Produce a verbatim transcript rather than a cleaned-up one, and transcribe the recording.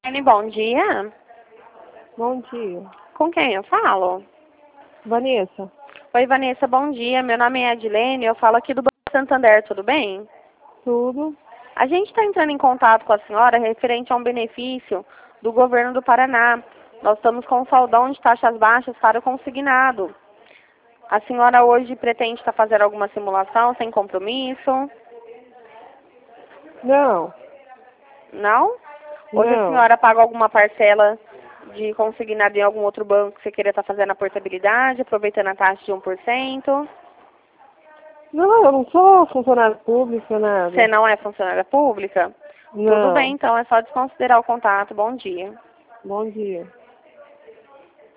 Bom dia. Bom dia. Com quem eu falo? Vanessa. Oi, Vanessa, bom dia. Meu nome é Adilene, eu falo aqui do Banco Santander, tudo bem? Tudo? A gente está entrando em contato com a senhora referente a um benefício do governo do Paraná. Nós estamos com um saldão de taxas baixas para o consignado. A senhora hoje pretende estar fazendo alguma simulação sem compromisso? Não. Não? Hoje a Não. senhora paga alguma parcela de consignado em algum outro banco que você queira estar fazendo a portabilidade, aproveitando a taxa de um por cento? Não, eu não sou funcionário público, nada. Você não é funcionária pública? Não. Tudo bem, então, é só desconsiderar o contato. Bom dia. Bom dia.